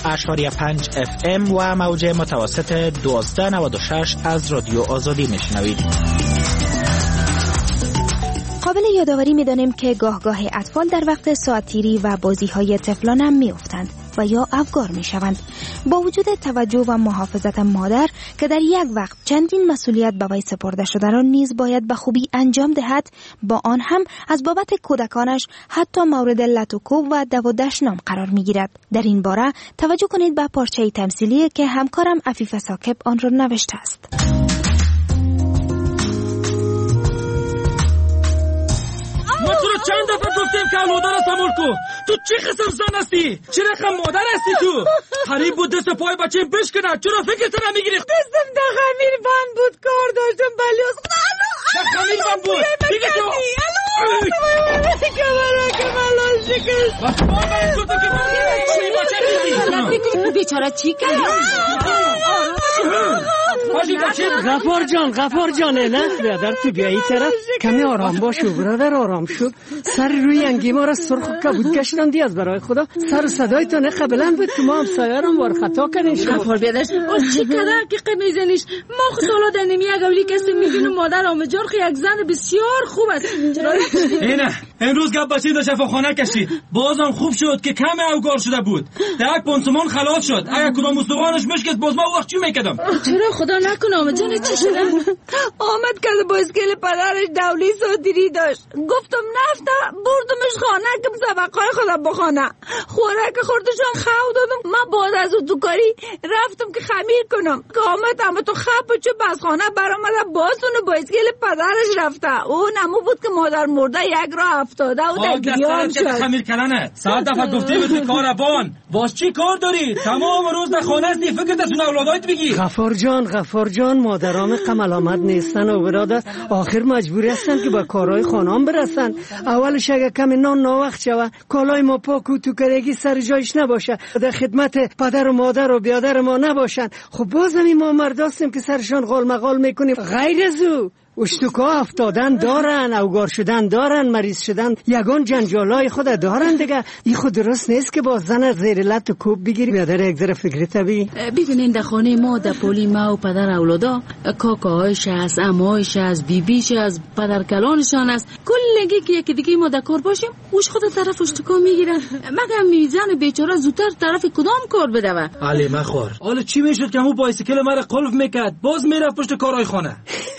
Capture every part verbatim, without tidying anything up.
اشاری پنج اف ام و موج متوسط دوازده نود و شش از رادیو آزادی میشنوید. قابل یادآوری می‌دانیم که گاه گاه اطفال در وقت ساعت‌تیری و بازی‌های طفلان هم می‌افتند و یا افگار می‌شوند. با وجود توجه و محافظت مادر که در یک وقت چندین مسئولیت به وی سپرده شده را نیز باید به خوبی انجام دهد، با آن هم از بابت کودکانش حتی مورد لط و کوب و دو و دشنام قرار می‌گیرد. در این باره توجه کنید به پارچه تمثیلی که همکارم عفیف ثاقب آن را نوشته است. ما تو رو چند دفعه گفتیم که اولادار را سمول کو. تو چی قسم زن هستی؟ چه رقم مادر هستی تو؟ قریب بود دست پای بچه بشکنه. چرا فکرت نمیگیری؟ دستم در خمیر بند بود، کار داشتم بلی از خدا. در خمیر بند بود؟ دیگه تو کمرا کمالان شکست. بس ما باید تو که بچه بیچاره چی کرد؟ غفار جان غفار جان نه برادر تو بیایی طرف کمی آرام باشو برادر، آرام شو. سر روی انگی ما را سرخ کبود گشتن دی از برای خدا. سر صدای تو نه قبلا بود که ما هم سایرم وار خطا کنیم. غفار بیادرش چی کده که قمیزنیش ما خود اولاد انمی اگولی کسی میبینو مادر آمجار خی یک زن بسیار خوب است. اینه امروز گپ بچه دا شفاخانه کشید، بازم خوب شد که کم اوگار شده بود. در یک پانسمان خلاص شد. اگر کدام استخوانش مشکست باز ما وقت چی میکردم؟ چرا خدا نکنه آمد جان چی شده؟ آمد که با اسکیل پدرش دولی صادری داشت. گفتم نفته بردمش خانه که سبقای خودم بخونه. خوراک خوردشم خو دادم. من بعد از اون دوکاری رفتم که خمیر کنم که آمد اما تو خب چه بس خانه برآمده بازونه با اسکیل پدرش رفته. اون نمو بود که مادر مرده یک راه افتاده و در گریان شد. خمیر کردنه صد دفعه گفتی بود کاربان باز چی کار داری؟ تمام روز در خانه هستی، فکرت اون اولادایت بگی. غفار جان غفار جان مادرام قمل آمد نیستن و برادر آخر مجبوری هستن که با کارهای خانام برسن. اولش اگه کمی نان ناوقت شوه کالای ما پاک و تو کرگی سر جایش نباشه، در خدمت پدر و مادر و بیادر ما نباشن، خب بازم ما مرداستیم که سرشان غال مغال میکنیم. غیر از او اشتکا افتادن دارن، اوگار شدن دارن، مریض شدن، یگان جنجالای خود دارن دیگه. این خود درست نیست که با زن زیر لط و کوب بگیری. بیادر یک ذره فکری طبیعی. ببینین در خانه ما در پولی ما و پدر اولادا کاکاهایش هست، عموهایش هست، بیبیش هست، پدر کلانشان هست. کلگی که یکی دیگه ما در کار باشیم اوش خود طرف اشتکا میگیرن. مگه میزن بیچاره زودتر طرف کدام کار بدوه؟ علی مخور حالا چی میشد که همون بایسیکل مرا قلف میکرد باز میرفت پشت کارهای خانه؟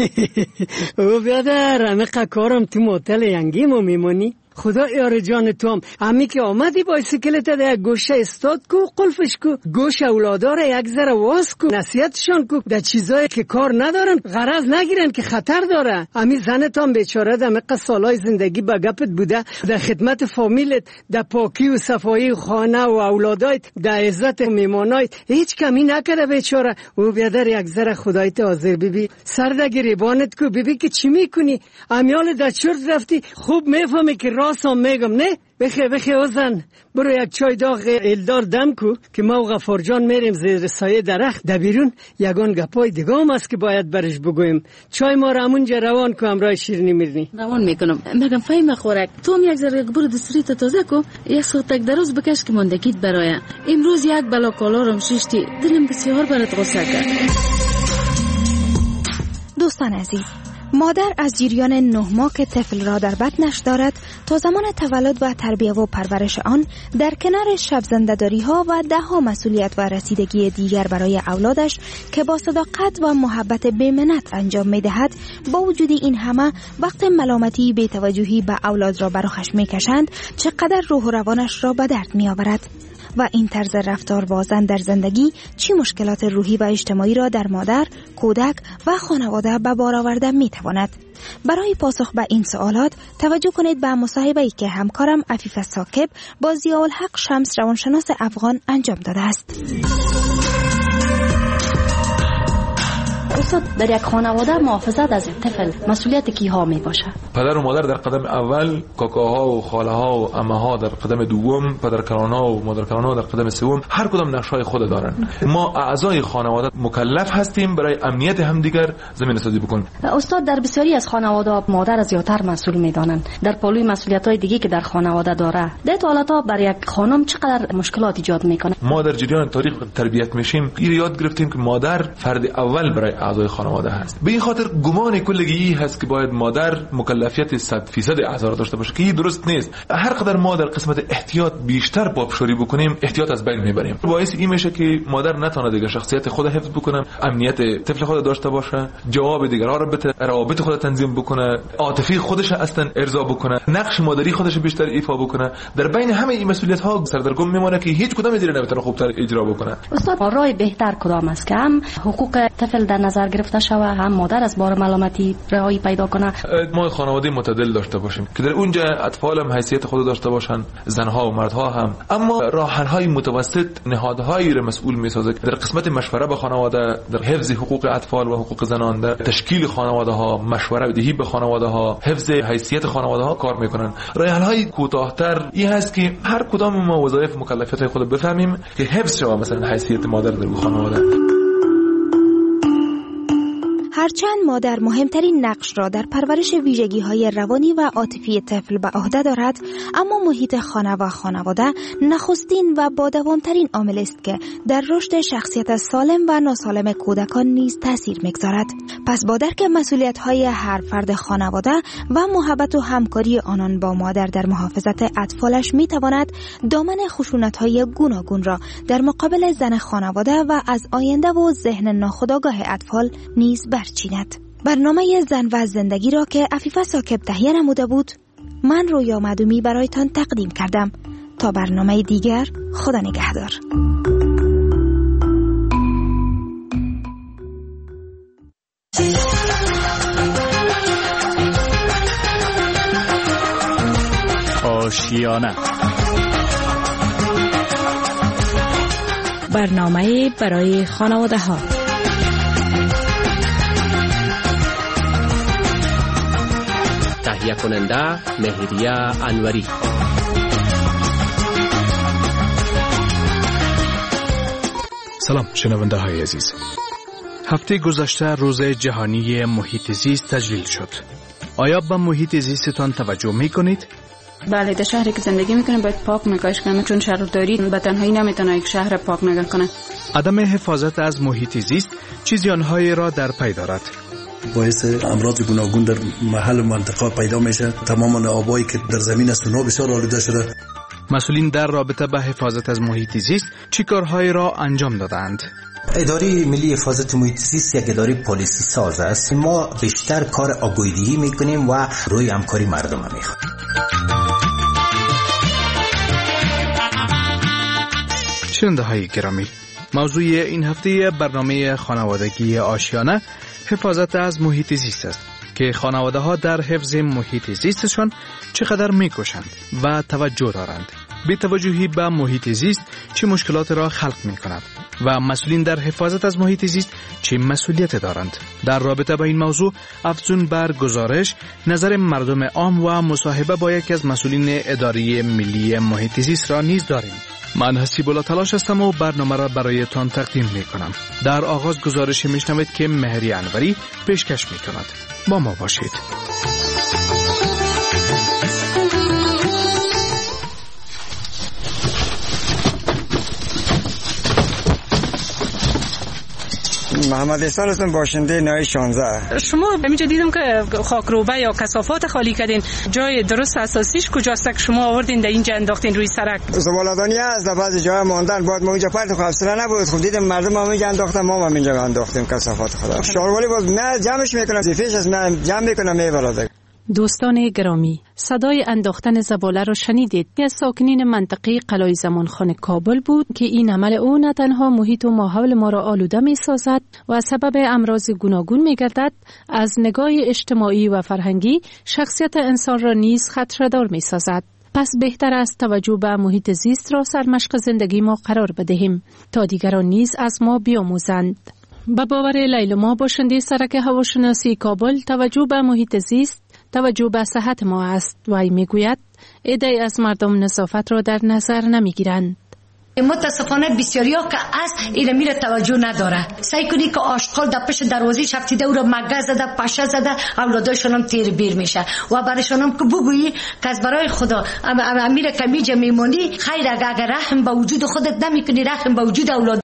او بیادر همه کارم تو موتل ینگیمو میمونی. خدا یار جان توم امی که آمدی بایسیکلت در یک گوشه استاد کو قلفش کو، گوش اولادار یک ذره واس کو، نصیحتشان کو در چیزایی که کار ندارن غرض نگیرن که خطر داره. امی زنتام بیچاره در مقه سالای زندگی با گپت بوده، در خدمت فامیلت، در پاکی و صفایی خانه و اولادایت، در عزت میمانایت هیچ کمی نکرده بیچاره. او بیادر یک ذره خدایت حاضر ببی، سر در گریبانت کو ببی که چی میکنی. امیال در چرت رفتی خوب میفهمی که راسم میگم نه. بخی بخی اوزن برو یک چای داغ الدار دم کو که ما و غفار جان میریم زیر سایه درخت در بیرون. یگان گپای دیگه هم است که باید برش بگویم. چای ما را همونجا روان کو همراه شیرینی میرنی. روان میکنم. مگم فهم خورک تو هم یک ذره برو دستریت تازه کو، یک ساعت دراز بکش که ماندگیت برای امروز یک بلا کالارم شیشتی دلم بسیار برات غصه کرد. دوستان عزیز، مادر از جریان نه ماه که طفل را در بطنش دارد تا زمان تولد و تربیت و پرورش آن در کنار شب زنده‌داری ها و ده ها مسئولیت و رسیدگی دیگر برای اولادش که با صداقت و محبت بی‌منت انجام می‌دهد، با وجود این همه وقت ملامتی بی‌توجهی به اولاد را بر خشم می‌کشند چقدر روح و روانش را به درد می‌آورد. و این طرز رفتار با زن در زندگی چه مشکلات روحی و اجتماعی را در مادر، کودک و خانواده به بار آورده می‌تواند؟ برای پاسخ به این سوالات توجه کنید به مصاحبه‌ای که همکارم عفیف ثاقب با ضیاءالحق شمس روانشناس افغان انجام داده است. استاد در یک خانواده محافظت از طفل مسئولیت کیها می باشه؟ پدر و مادر در قدم اول، کاکاها و خاله‌ها و عمه‌ها در قدم دوم، پدرکلان‌ها و مادرکلان‌ها در قدم سوم. هر کدام نقش‌های خود دارن. ما اعضای خانواده مکلف هستیم برای امنیت همدیگر زمینه‌سازی بکنیم. استاد در بسیاری از خانواده مادر از زیاتر مسئول می‌دانند. در پالوی مسئولیت‌های دیگه که در خانواده داره، در حالتا برای یک خانم چقدر مشکلات ایجاد می‌کنه؟ ما در جریان تاریخ تربیت میشیم، این یاد گرفتیم که مادر فرد اول برای اعضای خانواده هست. به این خاطر گمان کلگی هست که باید مادر مکلفیت صد درصد اعضا را داشته باشه که این درست نیست. هر قدر ما در قسمت احتیاط بیشتر پابشوری بکنیم، احتیاط از بین میبریم. باعث این میشه که مادر نتونه دیگه شخصیت خود حفظ بکنه، امنیت طفل خود داشته باشه، جواب دیگران را بده، روابط خود تنظیم بکنه، عاطفی خودش اصلا ارضا بکنه، نقش مادری خودش بیشتر ایفا بکنه. در بین همه این مسئولیت ها سردرگم میمونه که هیچ کدام دیگه نمیتونه خوبتر اجرا بکنه. استاد راه بهتر کدام است که هم حقوق طفل در نظر گرفته شوه، هم مادر از بار ملامتی رهایی پیدا کنه؟ ما خانواده متعادل داشته باشیم که در اونجا اطفال هم حیثیت خود داشته باشن، زنها و مردها هم، اما راه حل های متوسط نهادهایی را مسئول میسازه در قسمت مشوره به خانواده، در حفظ حقوق اطفال و حقوق زنان، در تشکیل خانواده ها، مشوره دهی به خانواده ها، حفظ حیثیت خانواده ها کار میکنن. راه حل های کوتاه‌تر این هست که هر کدام ما وظایف مکلفیت های خود بفهمیم که حفظ شود، مثلا حیثیت مادر در خانواده. هرچند مادر مهمترین نقش را در پرورش ویژگی‌های روانی و عاطفی طفل به عهده دارد، اما محیط خانه و خانواده نخستین و با دوامترین عامل است که در رشد شخصیت سالم و ناسالم کودکان نیز تاثیر می‌گذارد. پس با درک مسئولیت‌های هر فرد خانواده و محبت و همکاری آنان با مادر در محافظت اطفالش می‌تواند دامن خشونت‌های گوناگون را در مقابل زن خانواده و از آینده و ذهن ناخودآگاه اطفال نیز برچیند. برنامه زن و زندگی را که عفیفه ثاقب تهیه نموده بود، من رویا مدومی برایتان تقدیم کردم. تا برنامه دیگر، خدا نگهدار. آشیانه، برنامه برای خانواده ها. تهیه کننده مهریه انوری. سلام شنونده های عزیز. هفته گذشته روز جهانی محیط زیست تجلیل شد. آیا به محیط زیستتان توجه می کنید؟ بله، در شهری که زندگی میکنیم باید پاک نگاهش کنیم، چون شهرداری به تنهایی نمیتونه یک شهر پاک نگاه کنه. عدم حفاظت از محیط زیست چه زیانهایی را در پی دارد؟ باعث امراض گوناگون در محل منطقه پیدا میشه. تمام آبایی که در زمین است اونها بسیار آلوده شده. مسئولین در رابطه با حفاظت از محیط زیست چه کارهایی را انجام دادند؟ اداره ملی حفاظت محیط زیست یک اداره پالیسی ساز است. ما بیشتر کار آگاهی‌دهی میکنیم و روی همکاری مردم میخوایم. شنونده های گرامی، موضوع این هفته برنامه خانوادگی آشیانه حفاظت از محیط زیست است که خانواده ها در حفظ محیط زیستشان چقدر میکوشند و توجه دارند. بی توجهی به محیط زیست چه مشکلات را خلق می کند و مسئولین در حفاظت از محیط زیست چه مسئولیت دارند. در رابطه با این موضوع افزون بر گزارش نظر مردم عام و مصاحبه با یکی از مسئولین اداره ملی محیط زیست را نیز داریم. من حسیب الله تلاش هستم و برنامه را برایتان تقدیم می کنم. در آغاز گزارشی می شنوید که مهریه انوری پیشکش می کند. با ما باشید. محمد احسان هستم، باشنده نای شانزده. شما همینجا دیدم که خاکروبه یا کثافات خالی کردین، جای درست اساسیش کجاست که شما آوردین در اینجا انداختین روی سرک؟ زباله‌دانی است، در بعضی جاها ماندن، بعد ما اینجا پرت و حوصله نبود، خب دیدم مردم هم اینجا انداختن، ما هم اینجا انداختیم کثافات خدا. شاروالی باز نه جمعش میکنم، زیفیش از من جمع میکنم میبرد. دوستان گرامی، صدای انداختن زباله را شنیدید. از ساکنین منطقه قلعه زمانخان کابل بود که این عمل او نه تنها محیط و ماحول ما را آلوده می سازد و سبب امراض گوناگون می گردد، از نگاه اجتماعی و فرهنگی شخصیت انسان را نیز خطره‌دار می سازد. پس بهتر است توجه به محیط زیست را سرمشق زندگی ما قرار بدهیم تا دیگران نیز از ما بیاموزند. به باور لیلما باشنده سرک هواشناسی کابل توجه به محیط زیست توجه به صحت ما است و ای میگوید عده‌ای از مردم نظافت را در نظر نمیگیرند. متاسفانه بسیاری ها که از این میره توجه نداره. سعی کنی که آشغال در پشت دروازه شفتیده او را مگه زده پشه زده اولادایشان هم تیر بیر میشه و برایشان هم که بگویی که از برای خدا امیر کمیجه میمونی خیر اگر رحم به وجود خودت نمی کنی رحم به وجود اولاد